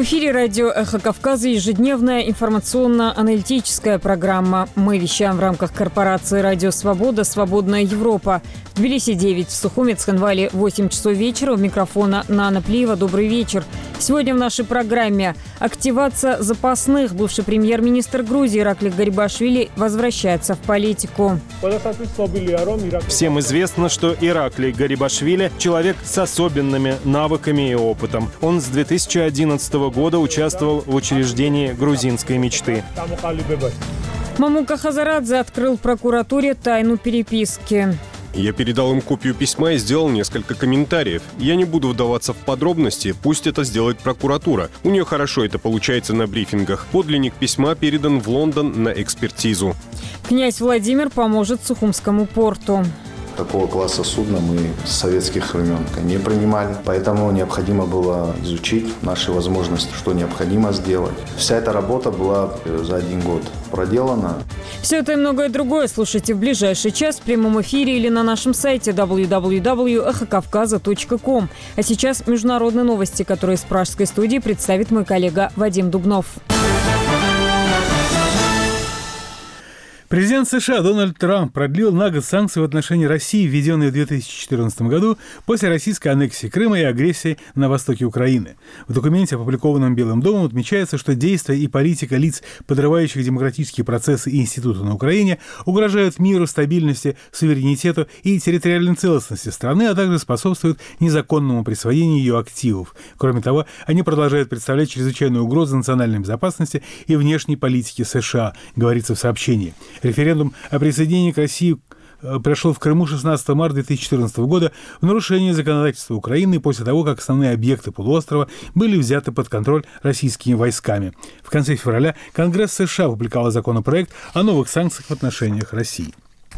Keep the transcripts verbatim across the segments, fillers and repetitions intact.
эфире радио «Эхо Кавказа» ежедневная информационно-аналитическая программа. Мы вещаем в рамках корпорации «Радио Свобода. Свободная Европа». В Тбилиси девять, в Сухуми, Цхинвале восемь часов вечера. У микрофона Нана Плиева. Добрый вечер. Сегодня в нашей программе активация запасных. Бывший премьер-министр Грузии Ираклий Гарибашвили возвращается в политику. Всем известно, что Ираклий Гарибашвили – человек с особенными навыками и опытом. Он с две тысячи одиннадцатого года участвовал в учреждении грузинской мечты. Мамука Хазарадзе открыл в прокуратуре тайну переписки. Я передал им копию письма и сделал несколько комментариев. Я не буду вдаваться в подробности, пусть это сделает прокуратура. У нее хорошо это получается на брифингах. Подлинник письма передан в Лондон на экспертизу. Князь Владимир поможет Сухумскому порту. Такого класса судна мы с советских времен не принимали, поэтому необходимо было изучить наши возможности, что необходимо сделать. Вся эта работа была за один год проделана. Все это и многое другое слушайте в ближайший час в прямом эфире или на нашем сайте дабл ю дабл ю дабл ю точка эхо кавказа точка ком. А сейчас международные новости, которые из пражской студии представит мой коллега Вадим Дубнов. Президент США Дональд Трамп продлил на год санкции в отношении России, введенные в две тысячи четырнадцатом году после российской аннексии Крыма и агрессии на востоке Украины. В документе, опубликованном Белым домом, отмечается, что действия и политика лиц, подрывающих демократические процессы и институты на Украине, угрожают миру, стабильности, суверенитету и территориальной целостности страны, а также способствуют незаконному присвоению ее активов. Кроме того, они продолжают представлять чрезвычайную угрозу национальной безопасности и внешней политике США, говорится в сообщении. Референдум о присоединении к России прошел в Крыму шестнадцатого марта две тысячи четырнадцатого года в нарушение законодательства Украины после того, как основные объекты полуострова были взяты под контроль российскими войсками. В конце февраля Конгресс США опубликовал законопроект о новых санкциях в отношениях России.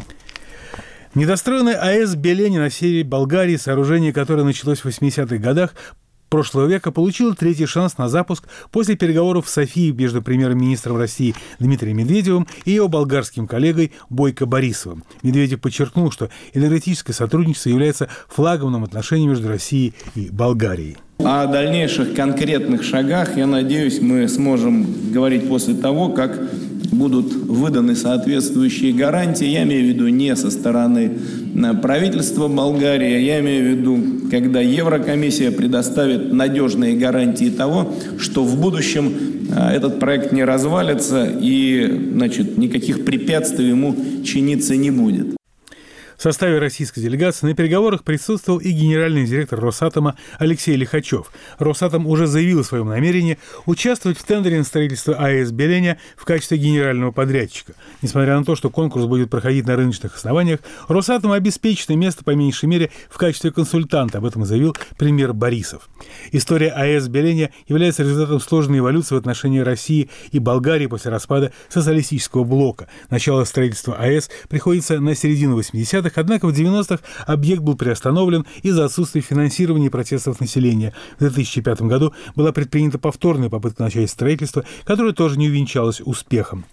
Недостроенный АЭС Белене на севере Болгарии, сооружение которое началось в восьмидесятых годах прошлого века, получила третий шанс на запуск после переговоров в Софии между премьер-министром России Дмитрием Медведевым и его болгарским коллегой Бойко Борисовым. Медведев подчеркнул, что энергетическое сотрудничество является флагманом отношений между Россией и Болгарией. О дальнейших конкретных шагах, я надеюсь, мы сможем говорить после того, как будут выданы соответствующие гарантии. Я имею в виду не со стороны правительства Болгарии, я имею в виду, когда Еврокомиссия предоставит надежные гарантии того, что в будущем этот проект не развалится и, значит, никаких препятствий ему чиниться не будет. В составе российской делегации на переговорах присутствовал и генеральный директор Росатома Алексей Лихачев. Росатом уже заявил о своем намерении участвовать в тендере на строительство АЭС Белене в качестве генерального подрядчика. Несмотря на то, что конкурс будет проходить на рыночных основаниях, Росатом обеспечит место, по меньшей мере, в качестве консультанта. Об этом заявил премьер Борисов. История АЭС Белене является результатом сложной эволюции в отношении России и Болгарии после распада социалистического блока. Начало строительства АЭС приходится на середину восьмидесятых, однако в девяностых объект был приостановлен из-за отсутствия финансирования и протестов населения. В две тысячи пятом году была предпринята повторная попытка начать строительство, которое тоже не увенчалось успехом.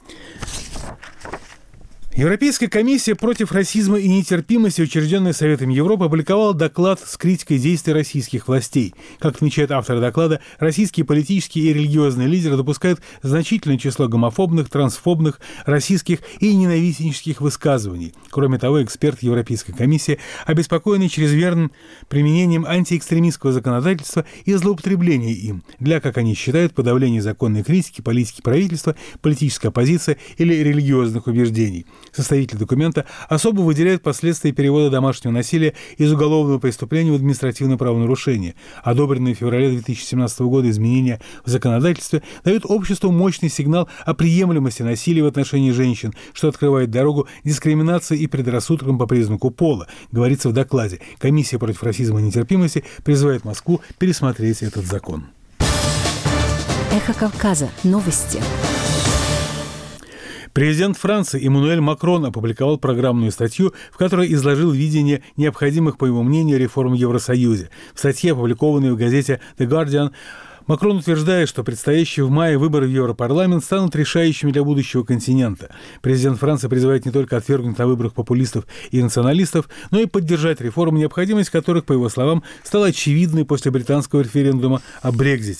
Европейская комиссия против расизма и нетерпимости, учрежденная Советом Европы, опубликовала доклад с критикой действий российских властей. Как отмечает автор доклада, российские политические и религиозные лидеры допускают значительное число гомофобных, трансфобных, расистских и ненавистнических высказываний. Кроме того, эксперт Европейской комиссии обеспокоены чрезмерным применением антиэкстремистского законодательства и злоупотребления им для, как они считают, подавления законной критики, политики правительства, политической оппозиции или религиозных убеждений. Составитель документа особо выделяет последствия перевода домашнего насилия из уголовного преступления в административное правонарушение. Одобренные в феврале две тысячи семнадцатого года изменения в законодательстве дают обществу мощный сигнал о приемлемости насилия в отношении женщин, что открывает дорогу дискриминации и предрассудкам по признаку пола, говорится в докладе. Комиссия против расизма и нетерпимости призывает Москву пересмотреть этот закон. Эхо Кавказа. Новости. Президент Франции Эммануэль Макрон опубликовал программную статью, в которой изложил видение необходимых, по его мнению, реформ в Евросоюзе. В статье, опубликованной в газете «The Guardian», Макрон утверждает, что предстоящие в мае выборы в Европарламент станут решающими для будущего континента. Президент Франции призывает не только отвергнуть на выборах популистов и националистов, но и поддержать реформы, необходимость которых, по его словам, стала очевидной после британского референдума о Брексите.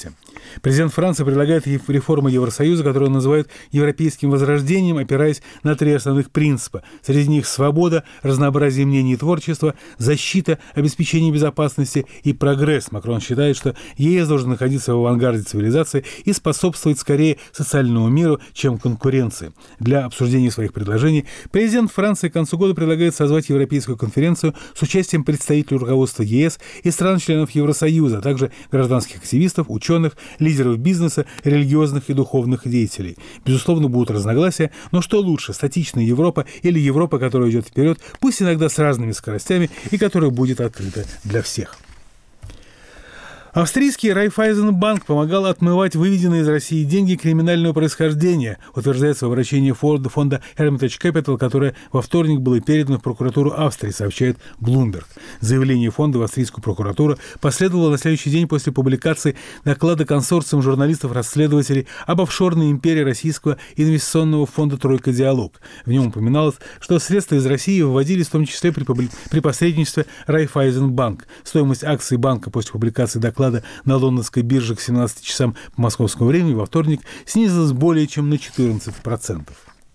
Президент Франции предлагает реформы Евросоюза, которые он называет европейским возрождением, опираясь на три основных принципа. Среди них свобода, разнообразие мнений и творчества, защита, обеспечение безопасности и прогресс. Макрон считает, что ЕС должен находиться в авангарде цивилизации и способствовать скорее социальному миру, чем конкуренции. Для обсуждения своих предложений президент Франции к концу года предлагает созвать Европейскую конференцию с участием представителей руководства ЕС и стран-членов Евросоюза, а также гражданских активистов, ученых, лидеров бизнеса, религиозных и духовных деятелей. Безусловно, будут разногласия, но что лучше, статичная Европа или Европа, которая идет вперед, пусть иногда с разными скоростями и которая будет открыта для всех. Австрийский Райффайзенбанк помогал отмывать выведенные из России деньги криминального происхождения, утверждается в обращении фонда, фонда Hermitage Capital, которое во вторник было передано в прокуратуру Австрии, сообщает Bloomberg. Заявление фонда в австрийскую прокуратуру последовало на следующий день после публикации доклада консорциум журналистов-расследователей об офшорной империи российского инвестиционного фонда «Тройка Диалог». В нем упоминалось, что средства из России выводились в том числе при, при посредничестве Райффайзенбанк. Стоимость акций банка после публикации доклада на лондонской бирже к семнадцати часам по московскому времени во вторник снизилась более чем на четырнадцать процентов.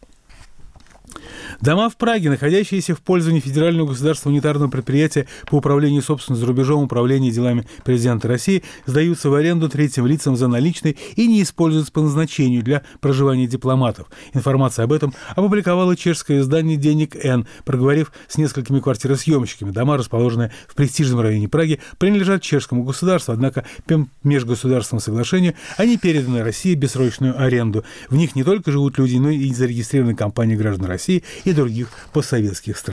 Дома в Праге, находящиеся в пользовании Федерального государственного унитарного предприятия по управлению собственностью за рубежом управления делами президента России, сдаются в аренду третьим лицам за наличные и не используются по назначению для проживания дипломатов. Информация об этом опубликовало чешское издание «Денег Н», проговорив с несколькими квартиросъемщиками. Дома, расположенные в престижном районе Праги, принадлежат чешскому государству, однако по межгосударственному соглашению они переданы России в бессрочную аренду. В них не только живут люди, но и зарегистрированы компании граждан России и других постсоветских стран.